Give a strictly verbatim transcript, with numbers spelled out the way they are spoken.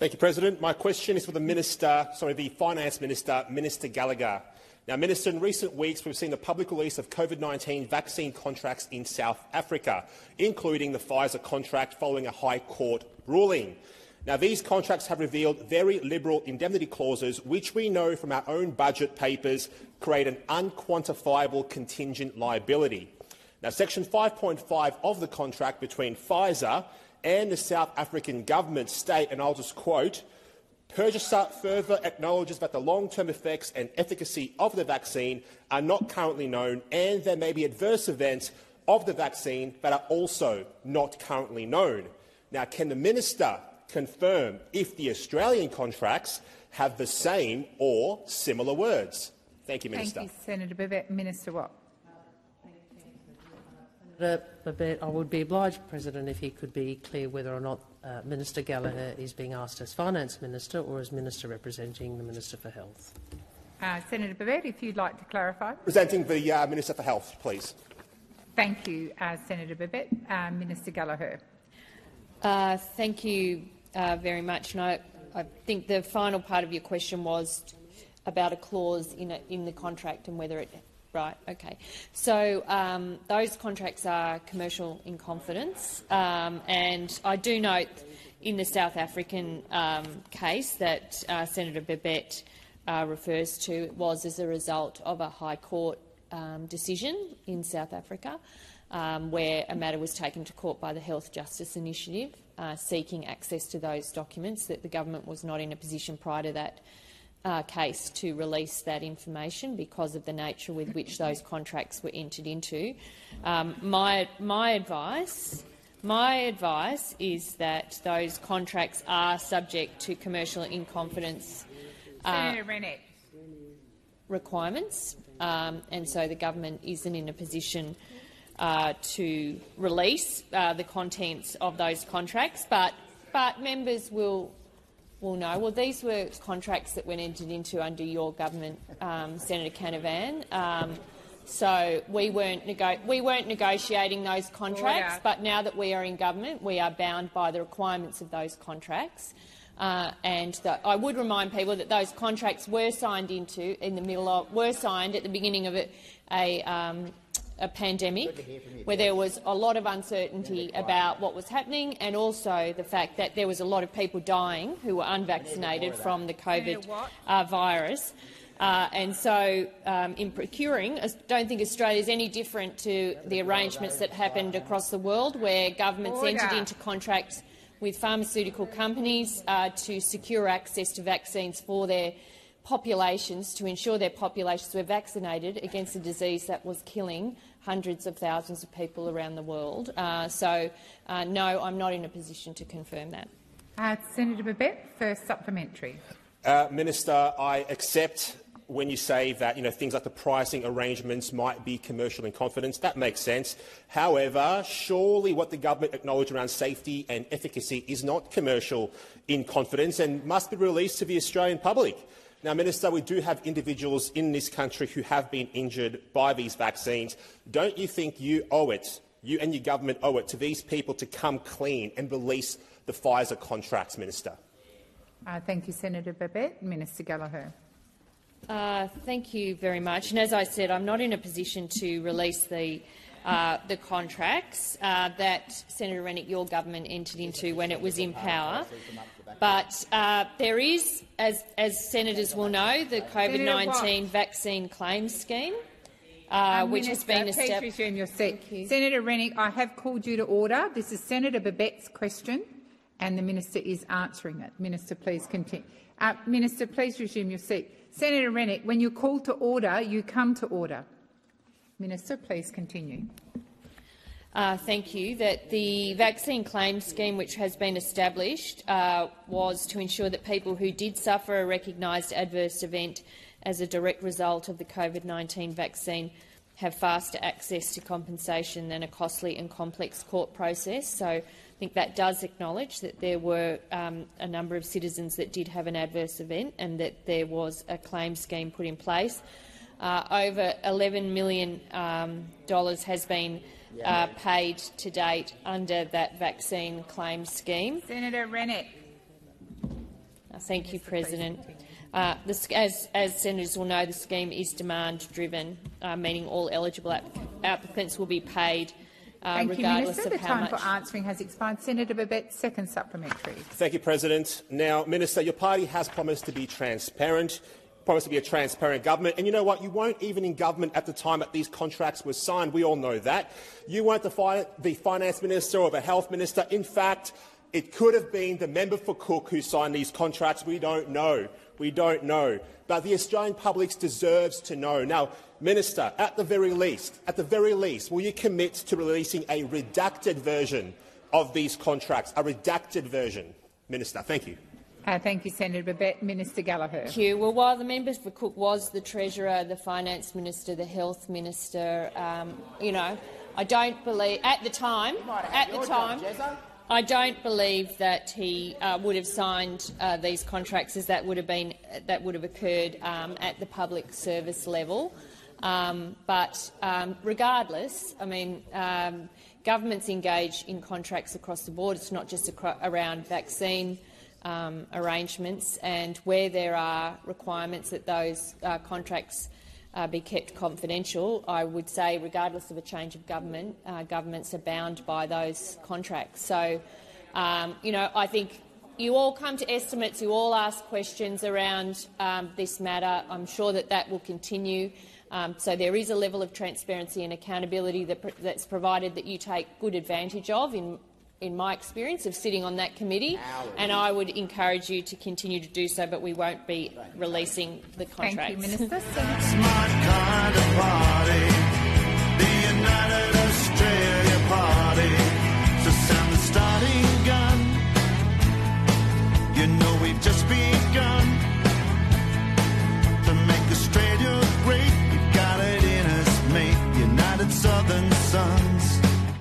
Thank you, President. My question is for the Minister, sorry, the Finance Minister, Minister Gallagher. Now, Minister, in recent weeks we've seen the public release of COVID nineteen vaccine contracts in South Africa, including the Pfizer contract following a High Court ruling. Now, these contracts have revealed very liberal indemnity clauses, which we know from our own budget papers create an unquantifiable contingent liability. Now, Section five point five of the contract between Pfizer and the South African government state, and I'll just quote, "Purchaser further acknowledges that the long-term effects and efficacy of the vaccine are not currently known, and there may be adverse events of the vaccine that are also not currently known." Now, can the Minister confirm if the Australian contracts have the same or similar words? Thank you, Minister. Thank you, Senator Babet. Minister Watt. Senator Babet, I would be obliged, President, if he could be clear whether or not uh, Minister Gallagher is being asked as Finance Minister or as Minister representing the Minister for Health. Uh, Senator Babet, if you'd like to clarify. Presenting the uh, Minister for Health, please. Thank you, uh, Senator Babet. Uh, Minister Gallagher. Uh, thank you uh, very much. And I, I think the final part of your question was about a clause in, a, in the contract and whether it. Right, okay. So um, those contracts are commercial in confidence, um, and I do note in the South African um, case that uh, Senator Babet uh, refers to, it was as a result of a High Court um, decision in South Africa, um, where a matter was taken to court by the Health Justice Initiative, uh, seeking access to those documents that the government was not in a position prior to that Uh, case to release that information because of the nature with which those contracts were entered into. Um, my, my advice, my advice is that those contracts are subject to commercial in confidence uh, requirements, um, and so the government isn't in a position uh, to release uh, the contents of those contracts. But, but members will. Well, no. Well, these were contracts that were entered into under your government, um, Senator Canavan. Um, so we weren't, nego we weren't negotiating those contracts, Order. But now that we are in government, we are bound by the requirements of those contracts. Uh, and the, I would remind people that those contracts were signed into in the middle of, were signed at the beginning of a, a um, a pandemic, where there was a lot of uncertainty about what was happening, and also the fact that there was a lot of people dying who were unvaccinated from the COVID uh, virus. Uh, and so, um, in procuring, I don't think Australia is any different to the arrangements that happened across the world, where governments Order. entered into contracts with pharmaceutical companies uh, to secure access to vaccines for their populations, to ensure their populations were vaccinated against a disease that was killing hundreds of thousands of people around the world. Uh, so, uh, no, I'm not in a position to confirm that. Uh, Senator Babet, first supplementary. Uh, Minister, I accept when you say that you know, things like the pricing arrangements might be commercial in confidence. That makes sense. However, surely what the government acknowledged around safety and efficacy is not commercial in confidence and must be released to the Australian public. Now, Minister, we do have individuals in this country who have been injured by these vaccines. Don't you think you owe it, you and your government owe it, to these people to come clean and release the Pfizer contracts, Minister? Uh, thank you, Senator Babet. Minister Gallagher. Uh, thank you very much. And as I said, I'm not in a position to release the Uh, the contracts uh, that, Senator Rennick, your government entered into when it was in power. But uh, there is, as, as senators will know, the COVID nineteen vaccine claims scheme, uh, um, which Minister, has been established. Please resume your seat. Senator Rennick, I have called you to order. This is Senator Babet's question, and the minister is answering it. Minister, please continue. Uh, minister, please resume your seat. Senator Rennick, when you're called to order, you come to order. Minister, please continue. Uh, thank you. That the vaccine claims scheme, which has been established, uh, was to ensure that people who did suffer a recognised adverse event as a direct result of the COVID nineteen vaccine have faster access to compensation than a costly and complex court process. So I think that does acknowledge that there were um, a number of citizens that did have an adverse event and that there was a claim scheme put in place. Uh, over eleven million dollars um, has been uh, paid to date under that vaccine claim scheme. Senator Rennick. Thank you, Minister, please President. continue. Uh, the, sch- as, as senators will know, the scheme is demand-driven, uh, meaning all eligible app applicants will be paid uh, Thank you, regardless Minister. of The how time much. for answering has expired. Senator Babet, second supplementary. Thank you, President. Now, Minister, your party has promised to be transparent, promised to be a transparent government, and you know what? You weren't even in government at the time that these contracts were signed. We all know that. You weren't the, fi the finance minister or the health minister. In fact, it could have been the member for Cook who signed these contracts. We don't know. We don't know. But the Australian public deserves to know. Now, Minister, at the very least, at the very least, will you commit to releasing a redacted version of these contracts, a redacted version? Minister, thank you. Uh, thank you, Senator Babet. Minister Gallagher. Thank you. Well, while the member for Cook was the Treasurer, the Finance Minister, the Health Minister, um, you know, I don't believe at the time. At the time. I don't believe that he uh, would have signed uh, these contracts, as that would have been that would have occurred um, at the public service level. Um, but um, regardless, I mean, um, governments engage in contracts across the board. It's not just around vaccine um, arrangements, and where there are requirements that those uh, contracts Uh, be kept confidential, I would say, regardless of a change of government, uh, governments are bound by those contracts. So, um, you know, I think you all come to estimates, you all ask questions around um, this matter. I'm sure that that will continue. Um, so there is a level of transparency and accountability that, that's provided that you take good advantage of, in, in my experience of sitting on that committee, and I would encourage you to continue to do so, but we won't be releasing the contracts. Thank you, Minister. It's my kind of party, the United Australia Party. So sound the starting gun. You know we've just begun to make Australia great. We got it in us, mate. United Southern Sons.